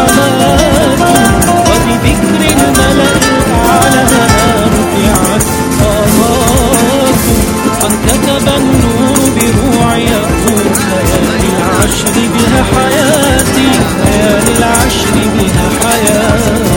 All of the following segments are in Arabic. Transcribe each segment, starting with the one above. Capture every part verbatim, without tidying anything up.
نعمات وبذكر الملأ الأعلى رفعت آهات. قد كتب النور بروع يقول ليالي العشر بها حياتي، ليالي العشر بها حياتي.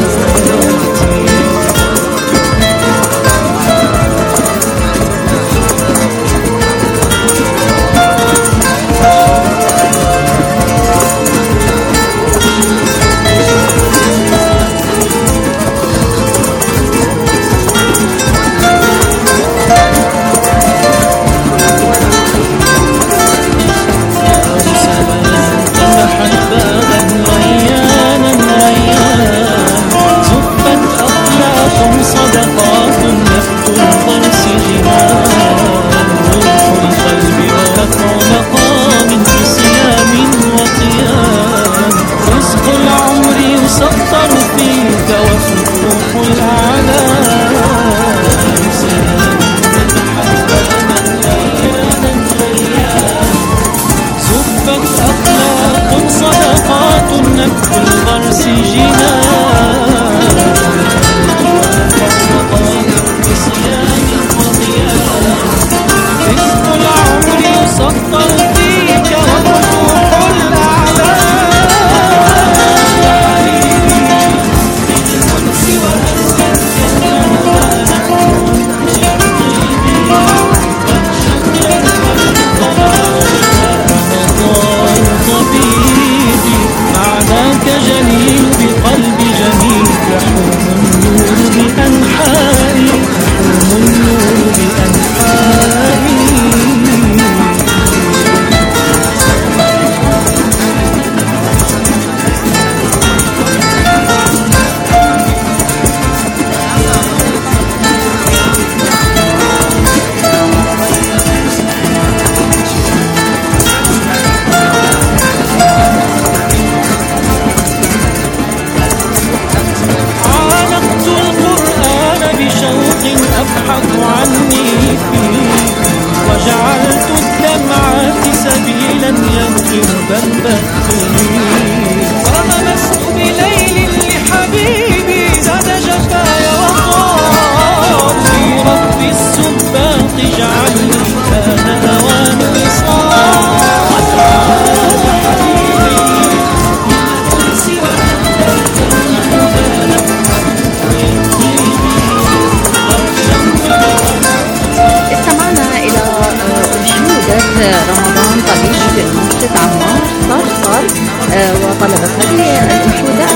رمضان طبيش بمنشد عمار صرصر وطلبت هذه الأنشودة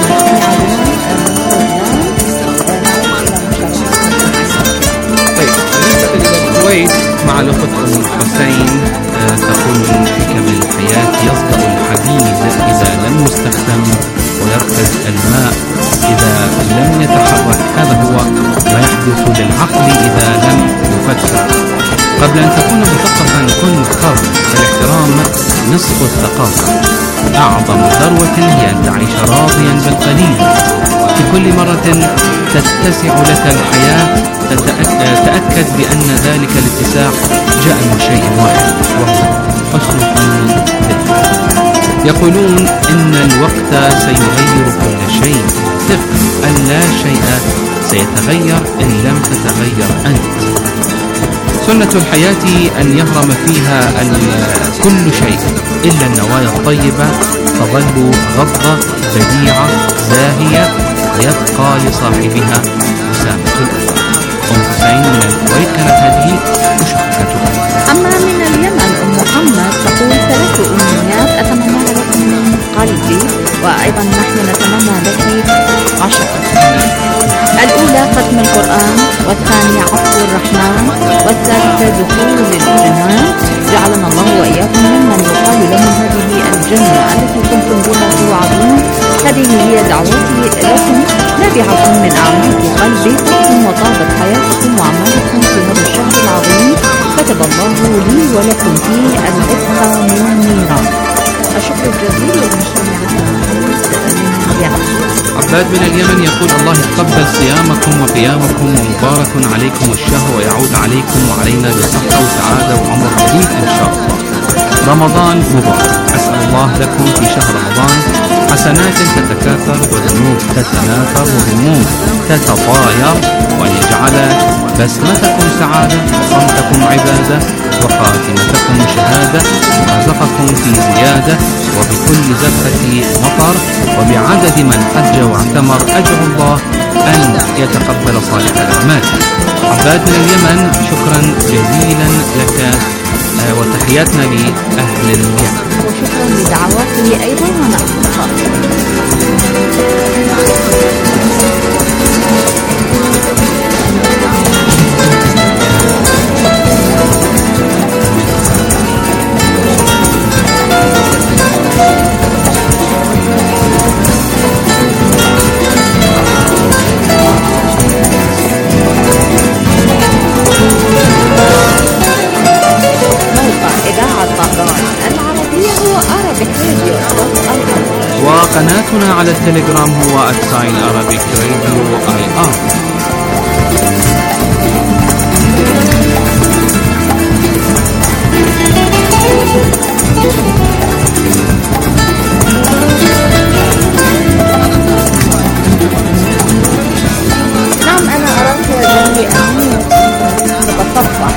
طيب بالنسبة إلى الكويت مع الأخت أم حسين تقول من حكم الحياة يصدأ الحديد إذا لم يستخدم ويركز الماء إذا لم يتحرك. هذا هو ما يحدث للعقل إذا لم يفكر. قبل أن تكون مثقفا كن خر، فالاحترام نصف الثقافة. أعظم ثروة هي أن تعيش راضيا بالقليل. في كل مرة تتسع لك الحياة تأكد بأن ذلك الاتساع جاء من شيء واحد وهو حسن الظن بالله. يقولون إن الوقت سيغير كل شيء. ثق أن لا شيء سيتغير إن لم تتغير أنت. سنة الحياة أن يهرم فيها كل شيء إلا النوايا الطيبة، تظل غضة بديعة زاهية ويبقى لصاحبها وسامة الأثر. أم حسين من الكويت كانت هذه مشاركتها. أما من اليمن أم محمد تقول ثلاث أمنيات أتمنى لكم من قلبي، وأيضا نحن نتمنى لك عشرة. الأولى ختم القرآن، والثانية عفو الرحمن، والثالثة دخول الجنان. جعلنا الله وإياكم ممن يقال لهم هذه الجنة التي كنتم بها توعدون. هذه هي دعوتي لكم نابعة من أعماق قلبي. طبتم وطابت حياتكم وأعمالكم في هذا الشهر العظيم، كتب الله لي ولكم فيه العتق من النيران. الشكر الجزيل للمستمعين. عباد من اليمن يقول الله يتقبل صيامكم وقيامكم ومبارك عليكم الشهر ويعود عليكم وعلينا بصحة وسعادة وعمر طويل إن شاء الله. رمضان مبارك. أسأل الله لكم في شهر رمضان حسنات تتكاثر وذنوب تتناثر وهموم تتطاير، وأن يجعل بسمتكم سعادة وصمتكم عبادة وخاتمتكم شهادة، ورزقكم في زيادة وبكل زفة مطر وبعدد من حج واعتمر. أدعو الله أن يتقبل صالح الأعمال. عباد من اليمن، شكرا جزيلا لك وتحياتنا لأهل اليمن. وشكرا لدعواته أيضا ونحن وقناتنا على التليجرام هو أتساين أرابيك راديو آي آر. نعم، أنا أراك يا جميل أمين نتصفح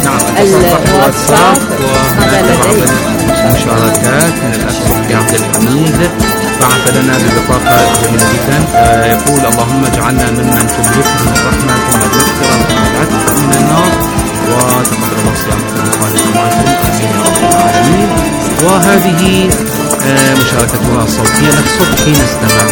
الواتساب وهذا لدي مشاركات من الأخ صبحي عبد الحميد، بعث لنا ببطاقة جميلة جدا. آه يقول: اللهم اجعلنا ممن تملكهم الرحمة ثم المغفرة ثم العتق من النار، وتقبل الله صيامكم وصالحكم آمين يا رب العالمين. وهذه آه مشاركتها الصوتية لك صبحي، نستمع.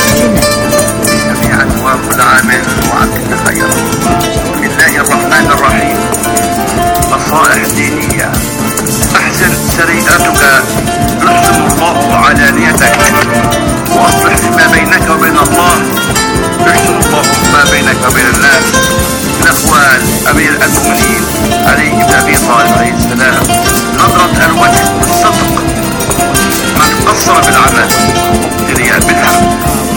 جميعا وكل عام وعنكم بخير. بسم الله الرحمن الرحيم. نصائح دينية: أحسن سريرتك يحسن الله علانيتك، وأصلح فيما بينك وبين الله يحسن الله ما بينك وبين الناس. من أقوال أمير المؤمنين علي بن أبي طالب عليه السلام: نظرة الوجه بالصدق، من قصر بالعمل ابتلي بالهم.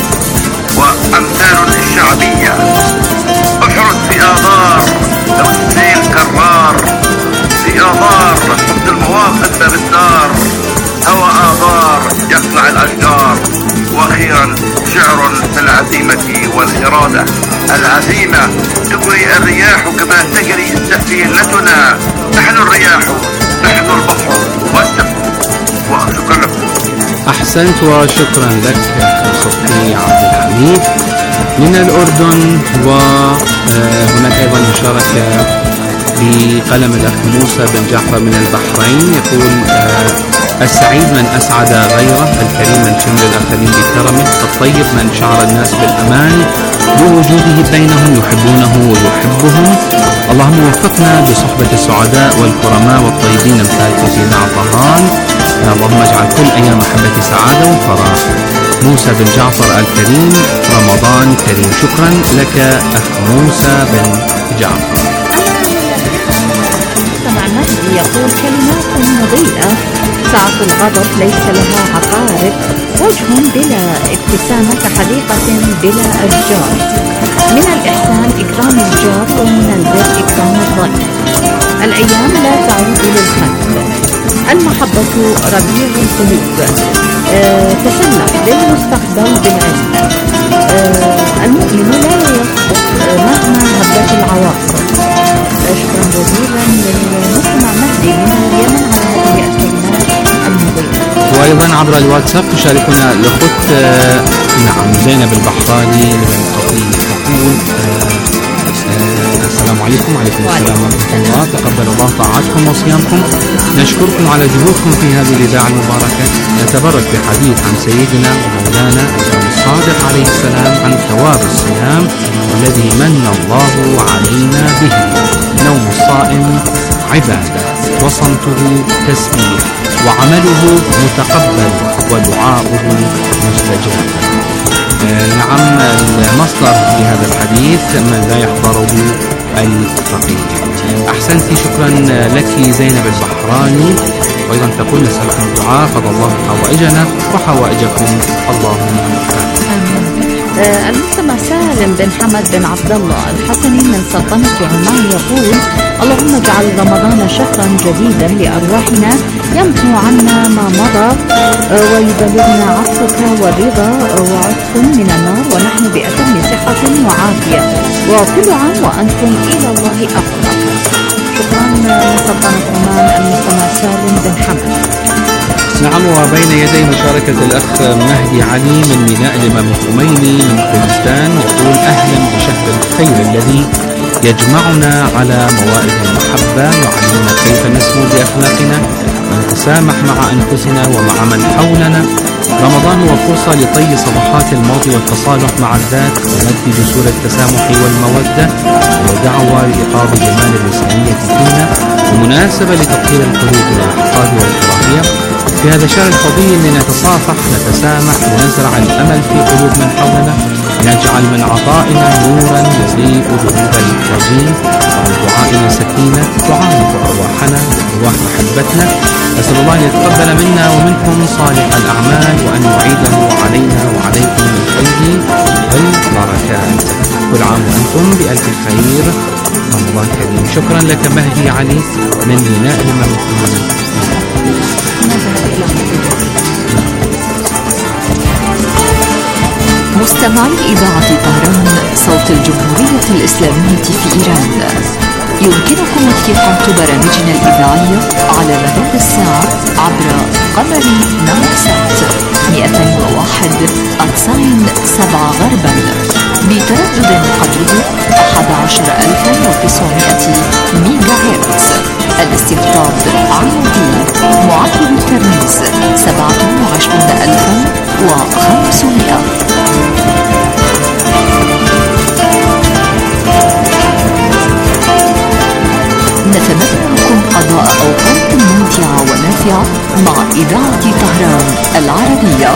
وأمثال الشعبية: احرص في آثار لو السيل كرار، في آثار حب المواقف بالنار، هوى آثار يقلع الأشجار. وأخيرا شعر في العزيمة والإرادة: العزيمة تجري الرياح كما تجري سفينتنا، نحن الرياح نحن البحر والسفن. وشكرا لكم. أحسنت وشكرا لك صبحي عبد الحميد من الأردن. وهناك أيضا مشاركة بقلم الأخ موسى بن جعفر من البحرين، يقول: السعيد من أسعد غيره، الكريم من شمل الآخرين بكرمه، الطيب من شعر الناس بالأمان بوجوده بينهم، يحبونه ويحبهم. اللهم وفقنا بصحبة السعداء والكرماء والطيبين مثل سيدنا عطهان. اللهم اجعل كل أيام محبة سعادة وفرح. موسى بن جعفر الكريم، رمضان كريم. شكرا لك أخ موسى بن جعفر. مستمع مجدي يقول: كلمات مضيئة، ساعة الغضب ليس لها عقارب، وجه بلا ابتسامة كحديقة بلا أشجار. من الإحسان إكرام الجار، ومن البر إكرام الضيف. الأيام لا تعود للخلف، المحبة ربيع القلوب. أه تسلف للمستقبل بالعلم. أه المؤمن لا يسقط مهما هبت العواصف. شكرا جزيلا للمستمع مهدي من اليمن على هذه الكلمات المضيئة. وأيضا عبر الواتساب تشاركنا الأخت آه نعم زينب البحراني من القطيع، تقول: آه آه السلام عليكم. وعليكم السلام ورحمة الله. تقبل الله طاعتكم وصيامكم. نشكركم على جهودكم في هذه الإذاعة المباركة. نتبرك بحديث عن سيدنا ومولانا الإمام الصادق عليه السلام عن ثواب الصيام الذي من الله علينا به. نوم الصائم عبادة، وصمته تسبيح، وعمله متقبل، ودعاؤه مستجاب. آه نعم، المصدر لهذا الحديث من لا يحضره الفقيه. أحسنت، شكرا لك زينب البحراني. وأيضا تقول: نسألكم الدعاء، قضى الله حوائجنا وحوائجكم، اللهم آمين. آمين. آه المستمع سال سالم بن حمد بن عبد الله الحسني من سلطنة عمان يقول: اللهم اجعل رمضان شهرا جديدا لأرواحنا يمحو عنا ما مضى ويبلغنا عفوك والرضا وعتق من النار ونحن بأتم صحة وعافية، وكل عام وأنتم إلى الله أقرب. شكرا من سلطنة عمان المستمع سالم بن حمد. نعم، وبين يدي مشاركة الأخ مهدي علي من ميناء الإمام الخميني من كردستان يقول: أهلا بشهر الخير الذي يجمعنا على موائد المحبة، يعلمنا كيف نسمو بأخلاقنا ونتسامح مع أنفسنا ومع من حولنا. رمضان هو فرصة لطي صفحات الماضي والتصالح مع الذات ومد جسور التسامح والمودة ودعوة لإيقاظ جمال الإنسانية فينا ومناسبة لتطهير القلوب من الأحقاد والكراهية. في هذا الشهر الفضيل لنتصافح، نتسامح، ونزرع الأمل في قلوب من حولنا، نجعل من عطائنا نورا يضيء ذنوب الرجيم، وعن دعائنا سكينة تعانق أرواحنا وأرواح محبتنا. أسأل الله أن يتقبل منا ومنكم صالح الأعمال وأن يعيده علينا وعليكم بالخير والبركات. كل عام وأنتم بألف خير، رمضان كريم. شكرا لك مهدي علي من ميناء الإمام الخميني. مستمعي إذاعة طهران صوت الجمهورية الإسلامية في إيران، يمكنكم استيقاظ برامجنا الإذاعية على مدار الساعة عبر قمر نايلسات مئتين وواحد أتساين سبعة غربا بتردد قدره أحد عشر ألفا وتسعمائة ميجا هرتز. الاستقطاب عمودي معدل الترميز سبعة وعشرين ألفا وخمسمائة. نتمنى لكم قضاء أوقات ممتعة ونافعة مع إذاعة طهران العربية.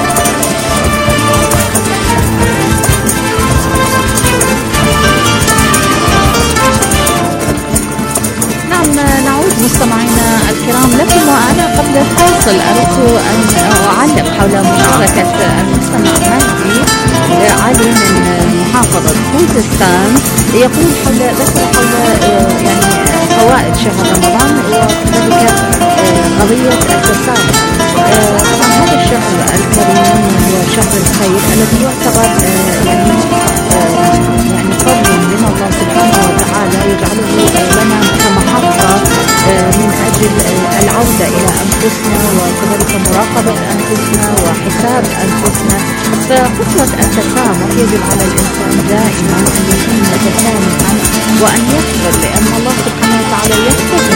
نعود مستمعينا الكرام لكم، وأنا قبل الفاصل أردت أن أعلق حول مشاركة المستمع مهدي علي من محافظة خوزستان. يقول حول ذكر حول يعني فوائد شهر رمضان وكذلك قضية التسامح. طبعا هذا الشهر الكريم هو شهر الخير الذي يعتبر يعني يعني فضل من الله سبحانه وتعالى يجعله لنا كمحطة من أجل العودة إلى أنفسنا وكذلك مراقبة أنفسنا وحساب أنفسنا. فخطوة التسامح يجب على الإنسان دائما أن يكون متسامحا وأن يغفر، لأن الله سبحانه وتعالى يغفر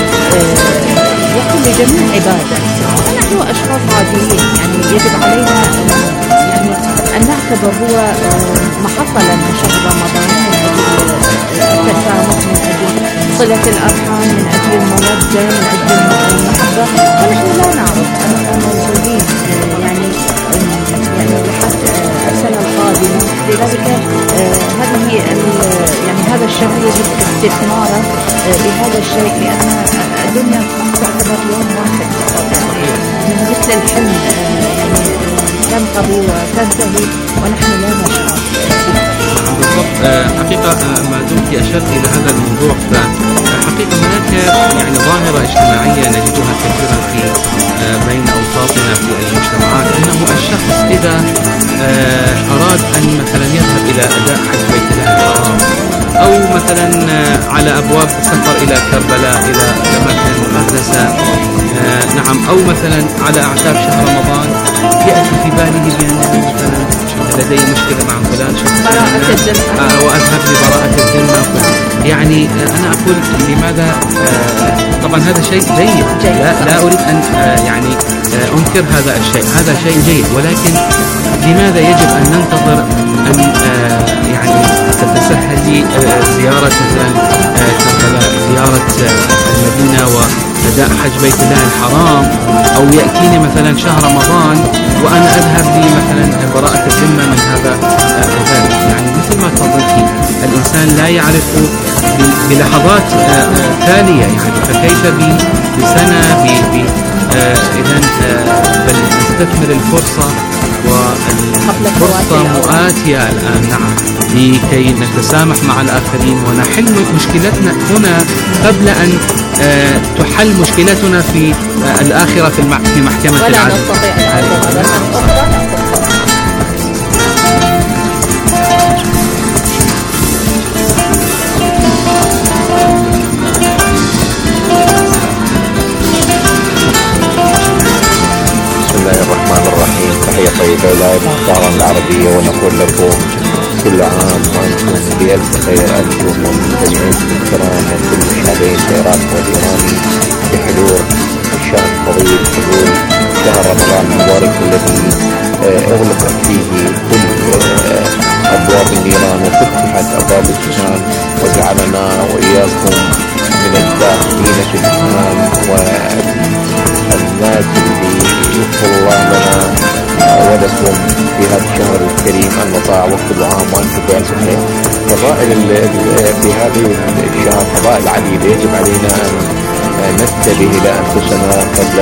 يغفر لجميع عباده، ونحن أشخاص عاديين يعني يجب علينا يعني أن نعتبر هو محطة لنا شهر رمضان من أجل التسامح، من أجل صلة الأرحام، من أجل المودة، من أجل المحبة. ونحن لا نعرف أننا موجودين يعني يعني لحد السنة القادمة. لذلك هذه يعني هذا الشهر يجب استثماره بهذا الشيء، لأن الدنيا تعتبر يوم واحد فقط، يعني مثل الحلم يعني تنقضي وتنتهي ونحن لا نشعر. بالضبط. حقيقة ما دمت أشرت إلى هذا الموضوع، فحقيقة هناك يعني ظاهرة اجتماعية نجدها كثيرا في بين أوساطنا في المجتمعات، أنه الشخص إذا أراد أن مثلا يذهب إلى أداء حج بيت الله الحرام، أو مثلا على أبواب السفر إلى كربلاء، إلى أماكن مقدسة، نعم، أو مثلا على أعتاب شهر رمضان، يأتي في باله بأنه مثلا لدي مشكلة مع فلان براءة الذمة آه وأذهب لبراءة الذمة. يعني آه أنا أقول لماذا آه طبعا هذا شيء جيد, جيد. لا, لا أريد أن آه يعني آه أنكر هذا الشيء، هذا شيء جيد، ولكن لماذا يجب أن ننتظر أن آه يعني تتسهل لي آه زيارة مثلا آه كربلاء، زيارة آه المدينة وأداء حج بيت الله الحرام، أو يأتيني مثلا شهر رمضان وأنا أذهب لي مثلا براءة الذمة من هذا الذات. يعني مثل ما تفضلتي، الإنسان لا يعرف بلحظات تالية، يعني فكيف بسنة إذن بل نستثمر الفرصة قبل فرصة مؤاتية الآن، نعم، لكي نتسامح مع الآخرين ونحل مشكلتنا هنا قبل أن آه تحل مشكلتنا في آه الآخرة في, المع... في محكمة ولا العدل. نستطيع العودة مرة أخرى. بسم الله الرحمن الرحيم. تحية طيبة إلى الطهران العربية، ونقول لكم كل عام وأنتم بألف خير، أنتم ومستمعين الكرام وكل مشاهدين العراق والإيراني بحلول الشهر الفضيل، حلول شهر رمضان المبارك الذي أغلقت فيه كل أبواب النيران وفتحت أبواب الجنان، وجعلنا وإياكم من الداخلين في الجنان والناس اللي يغفر الله لنا ولكم في هذا الشهر الكريم أن نطاع وكل عام وأنتم بألف خير. فضائل في هذه الشهر فضائل عديدة، يجب علينا أن ننتبه إلى أنفسنا قبل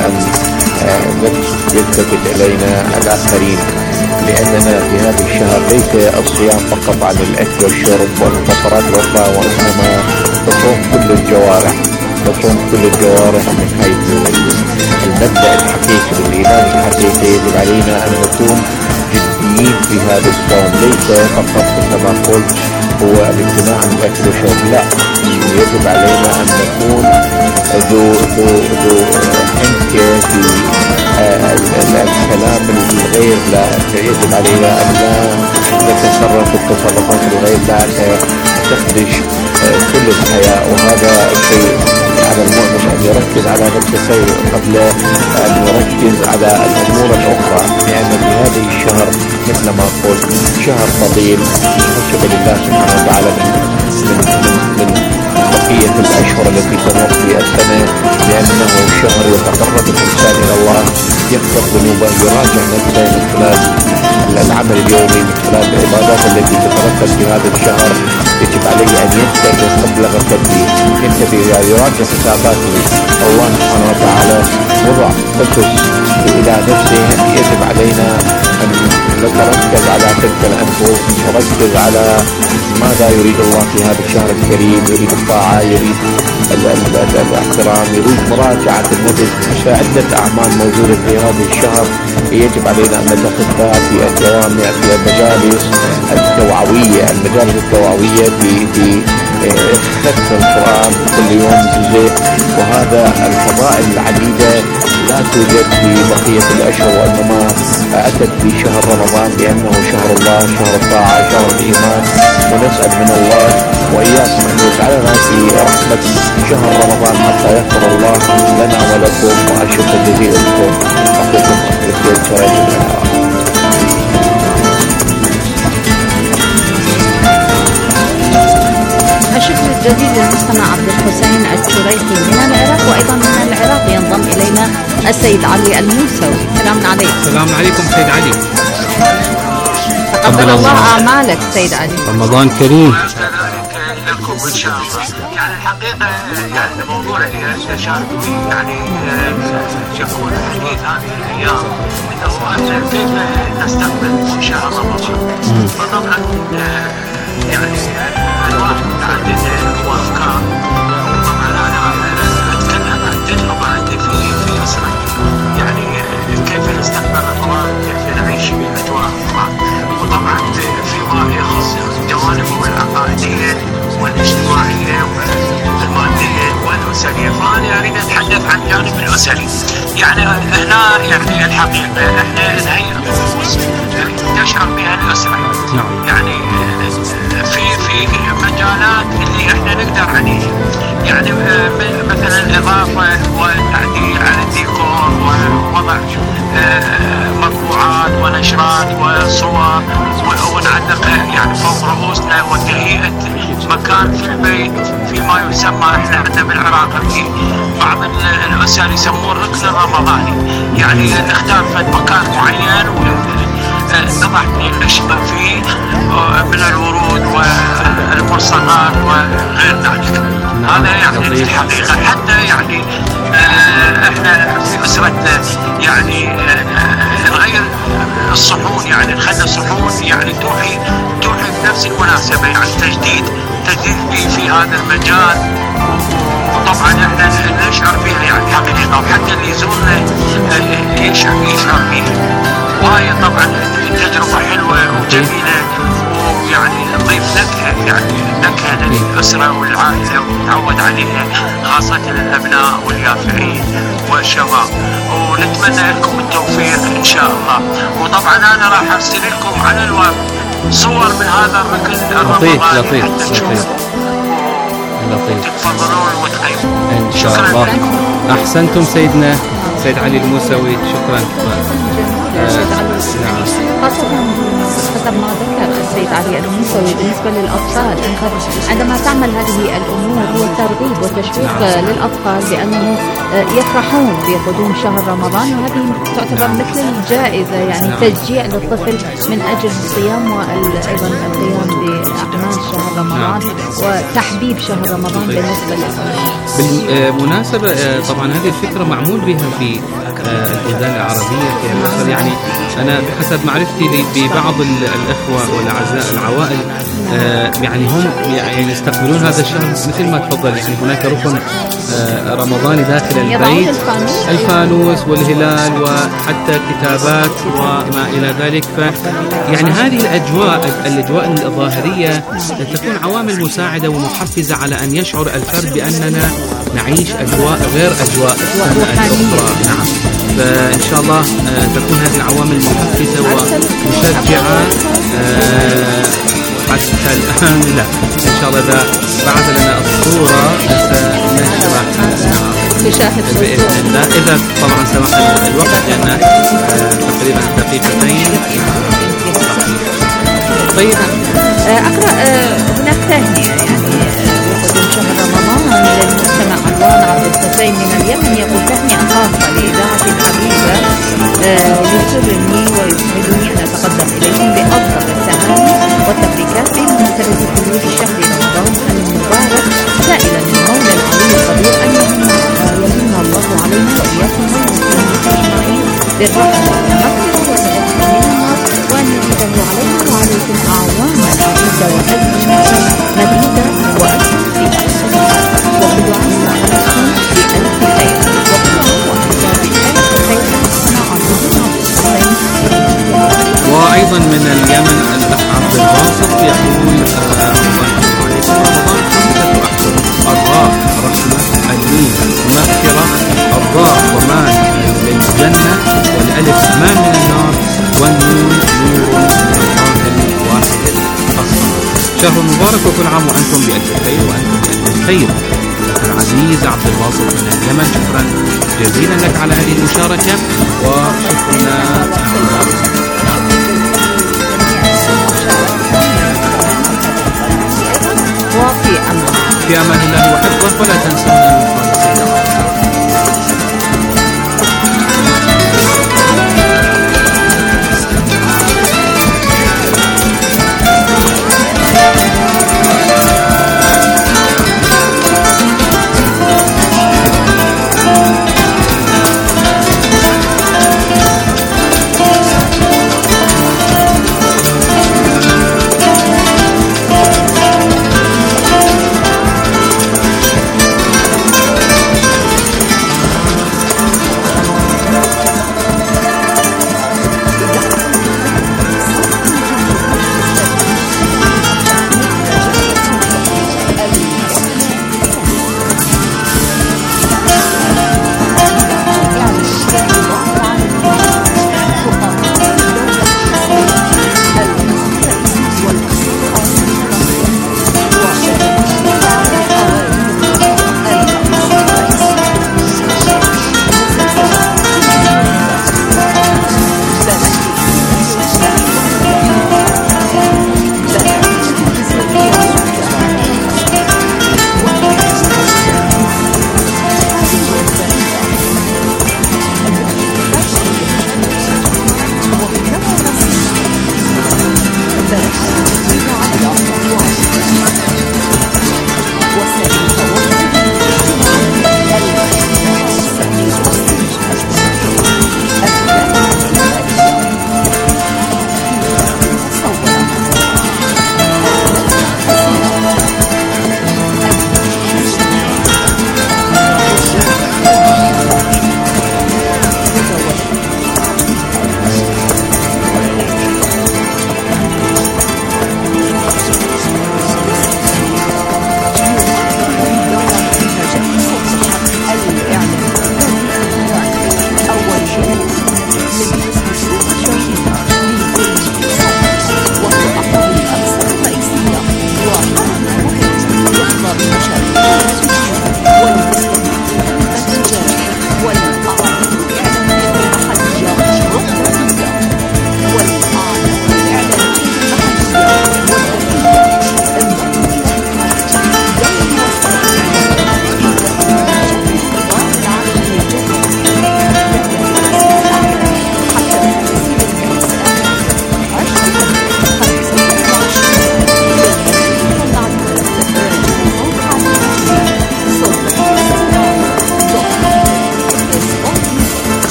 أن يلتفت إلينا الآخرين، لأننا في هذا الشهر ليس الصيام فقط عن الأكل والشرب والمفطرات الأخرى، وإنما تصوم كل الجوارح، تصوم كل الجوارح من حيث المبدأ الحقيقي للإيمان الحقيقي. يجب علينا أن نكون جديين في هذا الصوم، ليس فقط كما قلت هو الامتناع عن الأكل والشرب، لا، يجب علينا أن نكون ذو ذو ذو حنكة في الكلام الغير، لا، يجب علينا أن لا نتصرف التصرفات الغير، لا تخدش كل الحياة. وهذا الشيء على المؤمن أن يركز على نفسه قبل أن يركز على الأمور الأخرى، لأن في هذه الشهر مثل ما قلت شهر فضيل حسب لله سبحانه وتعالى من من من بقية الأشهر التي تمر في السنة، لأنه شهر يتقرب الإنسان إلى الله، يغفر ذنوبه، يراجع نفسه من خلال العمل اليومي، من خلال العبادات التي تترتب في هذا الشهر. يجب عليه أن ينتبه قبل غفلته، ينتبه يراجع حساباته. الله سبحانه وتعالى وضع قصص إلى نفسه، يجب علينا أن نتركز على تلك الأنفس، نركز على ماذا يريد الله في هذا الشهر الكريم، يريد الطاعة، يريد الاحترام، يريد مراجعة النفس. عدة أعمال موجودة في هذا الشهر يجب علينا أن نتخذها في الجوامع، في المجالس التوعوية، المجالس التوعوية في في ختم القرآن كل يوم جزء. وهذا الفضائل العديدة لا توجد في بقية الأشهر، وإنما أتت في شهر رمضان لأنه شهر الله، شهر الطاعة، شهر الإيمان. ونسأل من الله وإياكم أن يجعلنا في رحمة شهر رمضان حتى يغفر الله لنا ولكم، وأشكر جزيلا لكم. أخوكم أخوكم شاهدين. الشكر الجزيل للمستمع عبد الحسين الشريحي من العراق، وأيضا من العراق ينضم إلينا السيد علي الموسوي. سلام عليكم. السلام عليكم سيد علي. تقبل الله أعمالك سيد علي. رمضان كريم. لكم إن شاء الله. يعني الحقيقة يعني موضوع شاركوني يعني يكون الحديث هذه الأيام إنه كيف نستقبل شهر رمضان. فطبعا يعني أنواع متعددة وأفكار. طبعا أنا أتكلم عن تجربة عندي في في أسرتي، يعني كيف نستقبل رمضان، كيف نعيش بأجواء رمضان. وطبعا فيما يخص جوانبه العقائدية والاجتماعية والمادية والأسرية، فأنا أريد أتحدث عن الجانب الأسري. يعني هنا يعني الحقيقة إحنا نهيئ طقوس تشعر بها الأسرة، يعني في في مجالات اللي إحنا نقدر عليها، يعني مثلا الإضافة والتعديل على الديكور ووضع مطبوعات ونشرات وصور ونعلق يعني فوق رؤوسنا، وتهيئة مكان في البيت فيما يسمى احنا عندنا بالعراق في بعض الأسر يسمون ركن الرمضاني، يعني نختار مكان معين ونضع فيه الأشياء فيه من الورود والمرصعات وغير ذلك. هذا يعني في الحقيقة حتى يعني احنا في أسرتنا يعني نغير الصحون، يعني نخلي صحون يعني توحي توحي بنفس المناسبة، يعني تجديد تجديد في, في هذا المجال. وطبعا احنا نشعر فيها يعني حقيقة، وحتى اللي يزورنا يشعر يشعر فيها. وهي طبعا تجربة حلوة وجميلة، ويعني نضيف نكهة يعني نكهة للأسرة والعائلة ونتعود عليها، خاصة للأبناء واليافعين والشباب. ونتمنى لكم التوفيق إن شاء الله. وطبعا أنا راح أرسل لكم على الويب صور من هذا الركن الرمضاني لطيف حتى تشوفوا لطيف تتفضلون وتقيموا. إن شاء الله. أحسنتم سيدنا سيد علي الموسوي، شكرا. خاصة حسب ما ذكر السيد علي الموسوي بالنسبة للأطفال، أنت عندما تعمل هذه الأمور هو ترغيب وتشويق للأطفال بأنه يفرحون بقدوم شهر رمضان، وهذه تعتبر مثل الجائزة، يعني تشجيع للطفل من أجل الصيام وأيضا القيام بأعمال شهر رمضان وتحبيب شهر رمضان بالنسبة للأطفال. بالمناسبة طبعا هذه الفكرة معمول بها في البلدان العربية في مصر. يعني أنا بحسب معرفتي ببعض الأخوة والأعزاء العوائل يعني هم يعني يستقبلون هذا الشهر مثل ما تفضل، يعني هناك ركن رمضاني داخل البيت، الفانوس والهلال وحتى كتابات وما إلى ذلك. ف يعني هذه الأجواء الأجواء الظاهرية تكون عوامل مساعدة ومحفزة على أن يشعر الفرد بأننا نعيش أجواء غير أجواء السنة الأخرى. نعم، فإن شاء الله تكون هذه العوامل محفزة ومشجعة. حتى الآن لا، إن شاء الله إذا بعث لنا الصورة سنشرح بإذن الله، إذا طبعا سمح الوقت، لأن تقريبا دقيقتين. طيب أقرأ هناك تهنئة يعني بقدوم شهر رمضان للمستمع عدوان عبد الحسين من اليمن، يقول تهنئة خاصة لإذاعة الحبيبة، يسرني ويسعدني أن أتقدم إليكم بأفضل التهاني والتبريكات بمناسبة خلود شهر رمضان المبارك، سائلا المولى العلي القدير أن يمن الله علينا وإياكم والمسلمين أجمعين بالرحمة والمغفرة والعتق من النار، وأن يزيده علينا وعليكم أعواما عديدة وأزمنة مديدة وأكثر في الصلاة، وبدعاء عليكم بألف خير، وأيضا من اليمن الأخ عبد الباسط يقول رمضان خمسة أحكام: الراء رحمة، الميم مغفرة، الضاء ضمان للجنة، والألف أمان من النار، والنون نور من الله الواحد القهار. شهر مبارك وكل عام وأنتم بألف خير وأنتم بألف خير. العزيز عبد الباسط من اليمن، شكرا جزيلا لك على هذه المشاركة، وشكرا وفي أمان في أمان الله وحفظه، ولا تنسونا من خالص.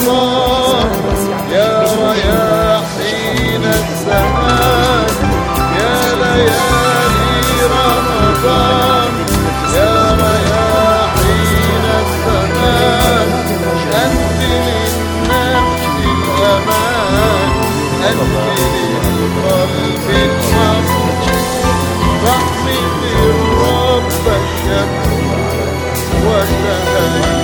رمضان يا رياحين الزمان يا ليالي رمضان يا رياحين الزمان أنت للنفس الأمان أنت للقلب المغفور رحمة الرب الشكور وتهيأ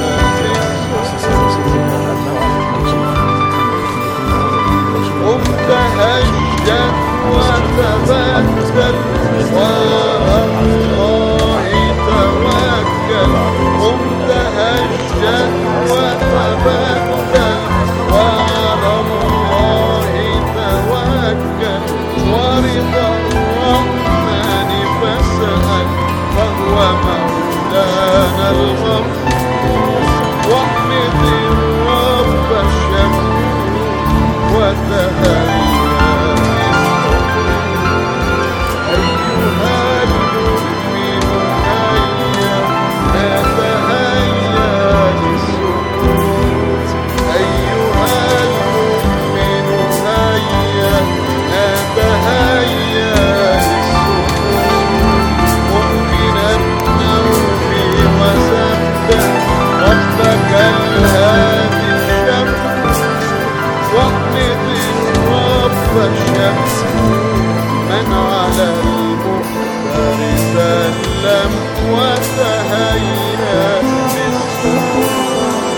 قم تهجد وتبتل وعلى الله توكل قم تهجد وتبتل وعلى الله توكل ورضا الرحمن فاسأل فهو مولانا الغفور واحمد الرب الشكور وتهيأ أيها المؤمن هيا نتهيأ للسرور أيها المؤمن هيا نتهيأ للسرور قم من النوم وسبح ربك الهادي الشكور واحمد الرب الشكور من على المختار سلم وتهيأ للسرور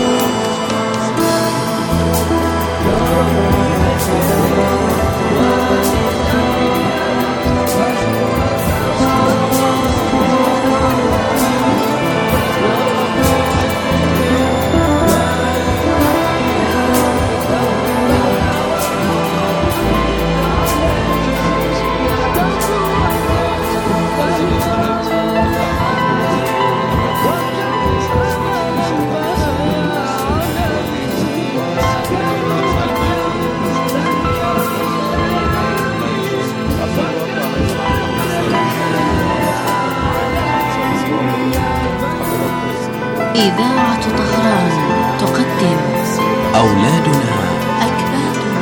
إذاعة طهران تقدم أولادنا أكبادنا.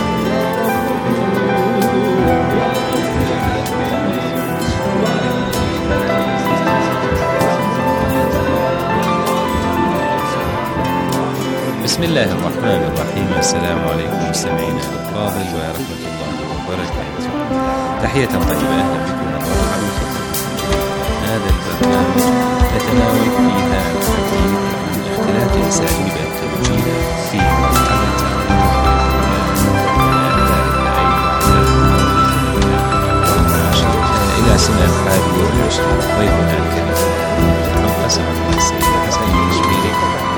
بسم الله الرحمن الرحيم. السلام عليكم مستمعينا الفاضل ورحمة الله وبركاته. تحية طيبة، أهلا بكم ومرحبا فيكم. هذا البرنامج نتناول فيها الحديث عن اختلاف أساليب التوجيه في مرحلة إلى سنة الحادي والعشرين. ضيفنا الكريم الدكتور أسعد السيد حسن الكشميري.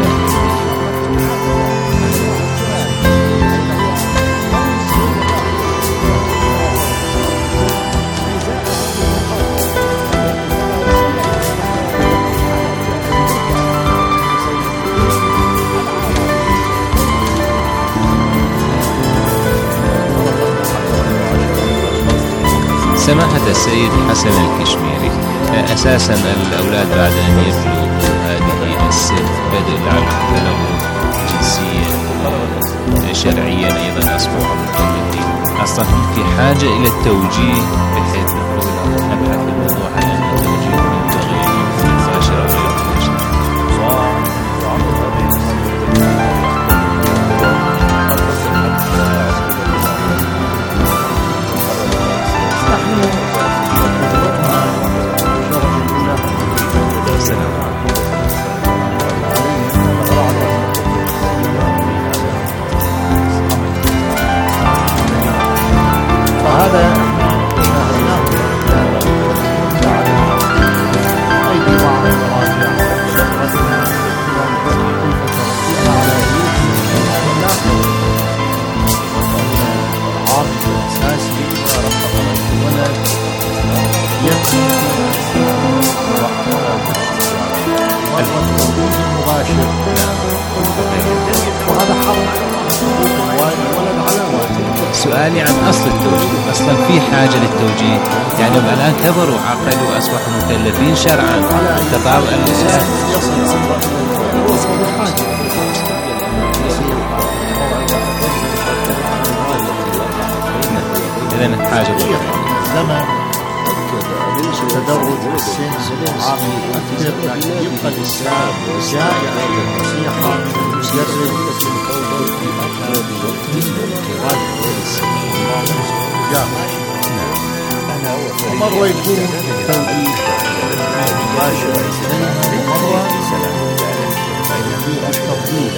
سماحة السيد حسن الكشميري، أساسا الأولاد بعد أن يبلغوا هذه السن بدل على التنوع جنسيا شرعيا أيضا أصبحوا مكلفين. أصلا في حاجة إلى التوجيه بحيث نقول نبحث الموضوع عن أن التوجيه ينبغي مباشرة غير مباشرة. سؤالي عن أصل التوجيه. أصلا في حاجة للتوجيه، يعني الآن كبروا وعقلوا وأصبحوا مكلفين شرعا. تطاول بعدين حاجة الزمن تدرج السن عامل مؤثر، لكن يبقى الإسلام جائع نصيحة يجرب ومرة يكون توجيه مباشر ومرة التفضيل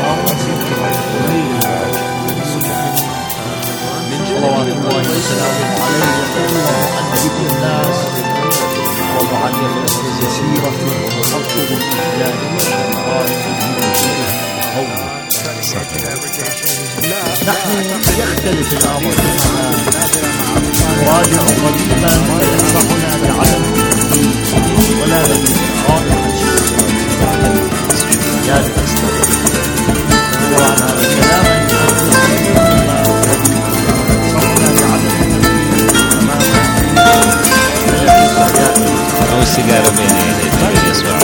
صلوات الله وسلامه عليه يقول ومؤدب الناس ومعلم يسيرة ومحقق الإحيان نحن يختلف الأمر نراجع قديما فينصحنا بعدم التفضيل ولا بالإعراض عن شيء زيادة السبب. طبعا هذا الكلام أو السيجارة بين يديه يسوع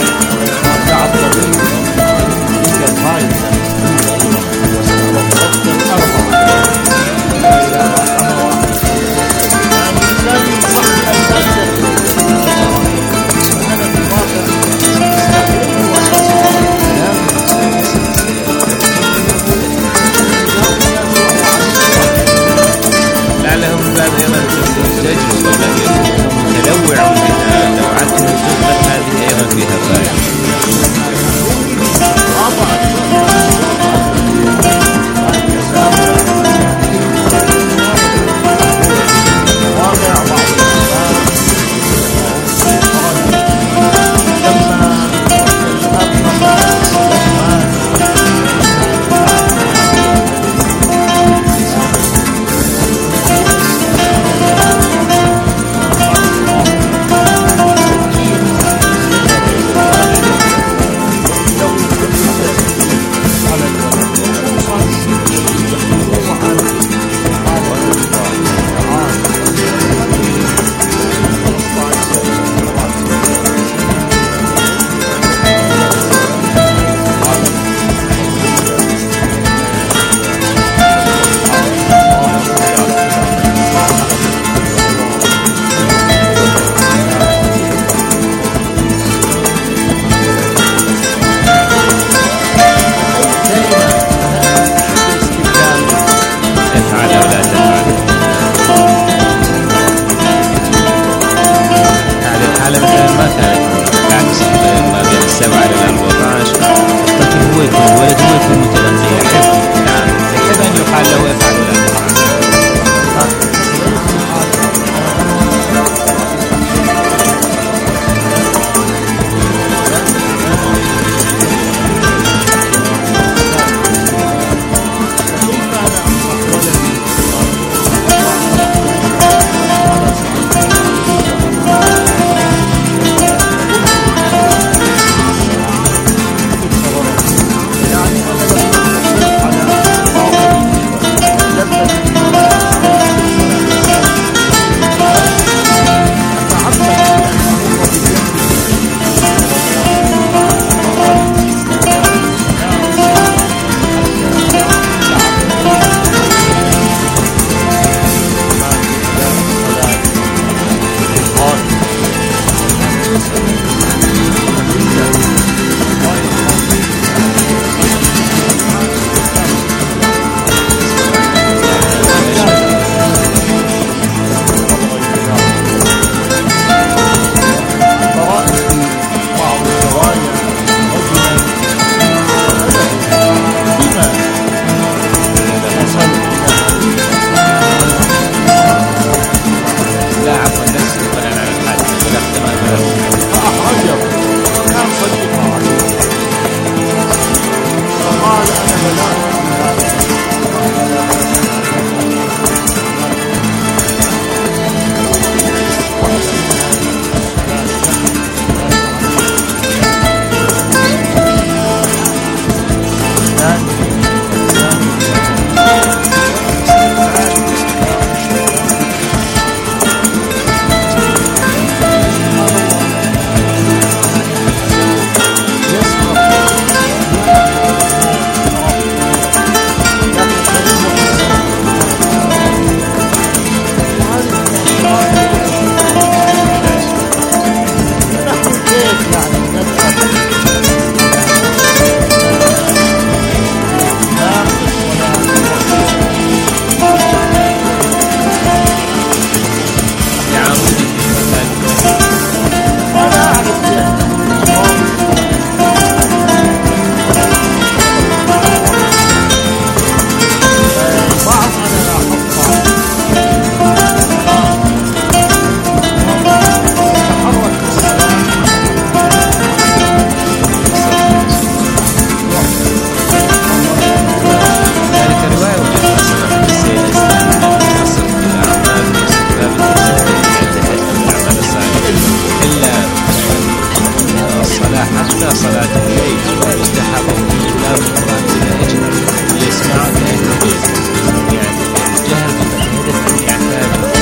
البيت واستحق تلاوة القرآن بلا إجهر يسمع لأنه يعني جهل بهدف يعتاد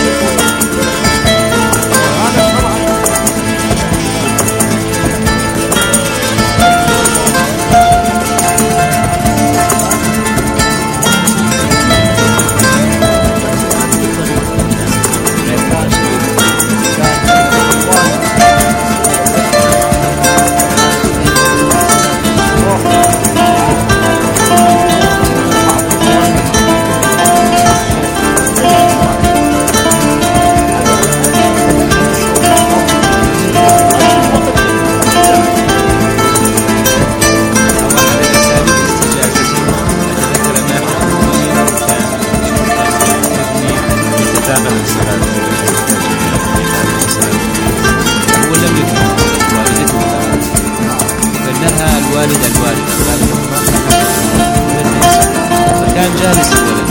الوالدة الوالدة فكان جالس الولد